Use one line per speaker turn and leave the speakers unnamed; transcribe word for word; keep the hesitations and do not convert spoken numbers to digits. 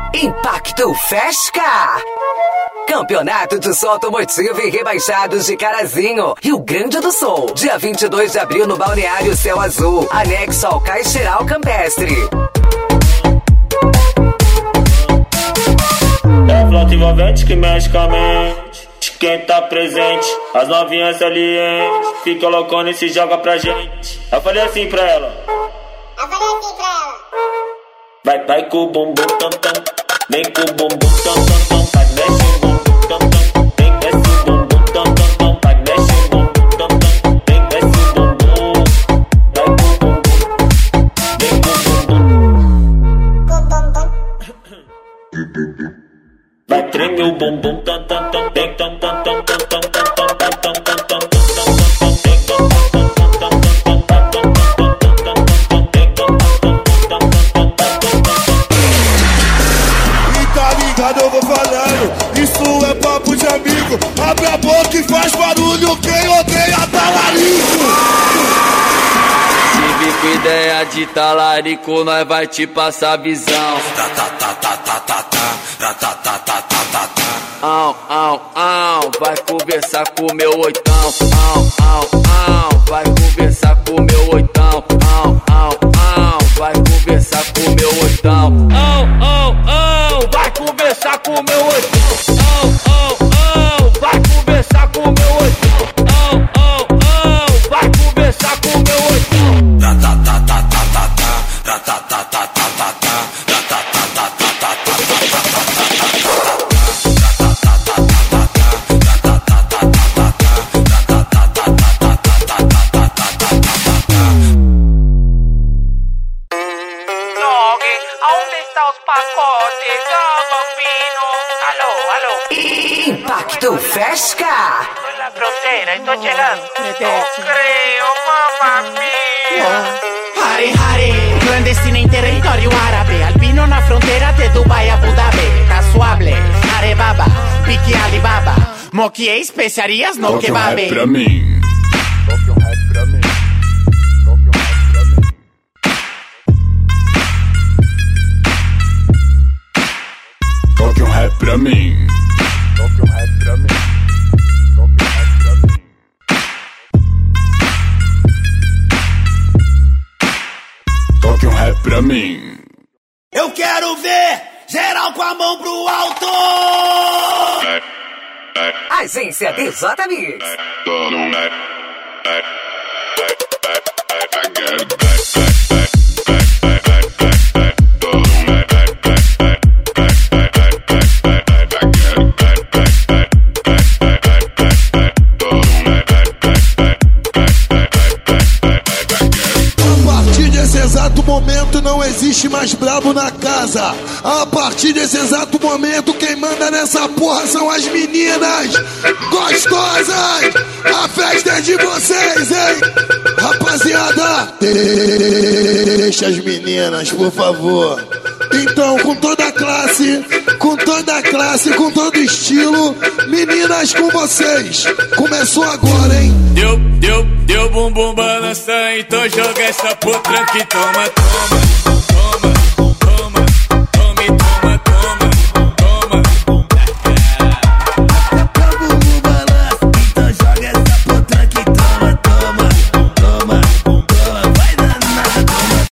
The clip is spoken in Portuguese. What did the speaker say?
Impacto Fesca! Campeonato de Som Automotivo e Rebaixados de Carazinho, Rio Grande do Sul. Dia vinte e dois de abril no Balneário Céu Azul, anexo ao Caixeiral Campestre.
É a flauta envolvente que mexe com a mente de quem tá presente. As novinhas salientes fica loucona e se joga pra gente. Eu falei assim pra ela.
Eu falei assim pra ela.
Vai, vai com o bumbum tam tam. Vem com o bumbum tam tam tam. Vai, mexe o bumbum tam tam. Vem, desce o bumbum tam tam tam. Vai, mexe o bumbum tam tam. Vem, desce o bumbum. Vai com o bumbum. Vem com o bumbum.
Com o bumbum.
Vai, treme o bumbum tam tam tam. Vem tam tam tam tam tam tam tam tam tam tam tam.
Eu vou falando, isso é papo de amigo. Abre a boca e faz barulho, quem odeia talarico.
Se vir com ideia de talarico, nós vai te passar visão. Au, au, au, vai conversar com meu oitão. Au, au, au, vai conversar com meu oitão. Au, au, au, vai conversar com meu oitão. Au, au, au, vai conversar com meu oitão. Au, au, au, vai conversar com meu oitão. Au, au, au, vai conversar com meu oitão.
Impacto Fesca!
Estoy en la frontera, estoy llegando. No creo, mamma mia.
Hare Hare, clandestina em território árabe. Albino na fronteira de Dubai, Abu Dhabi. Casuable, Arebaba, pique Alibaba. Moquie especiarias no kebab.
Pra mim.
Toque um rap pra mim.
Toque um rap pra mim.
Toque um rap pra mim. Toque um rap pra mim.
Toque um rap pra mim.
Eu quero ver geral com a mão pro alto.
Agência D J Mix.
Exato momento não existe mais brabo na casa. A partir desse exato momento quem manda nessa porra são as meninas gostosas. A festa é de vocês, hein? Rapaziada, deixa as meninas, por favor. Então, com toda a classe, com toda a classe, com todo estilo, meninas com vocês. Começou agora, hein?
Deu, deu, deu bumbum balança, então joga essa putra que toma, toma.